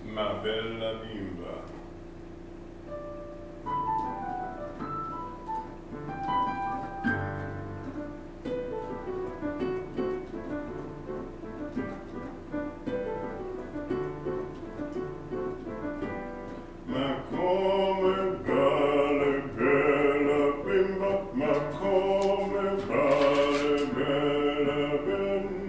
Ma bella bimba. Ma come bella, bella bimba, ma come bella, bella bimba.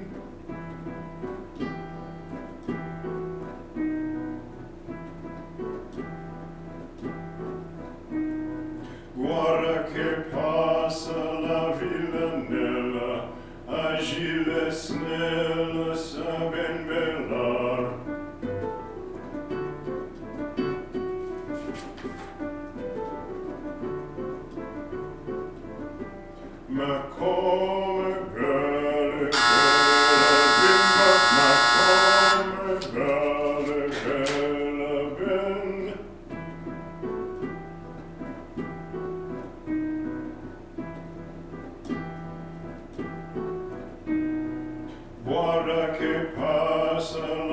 Guarda che passa la villanella, agile snella, sa ben bellar. Ma come bella, bella bimba, ma come bella, bella bimba. Guarda che passa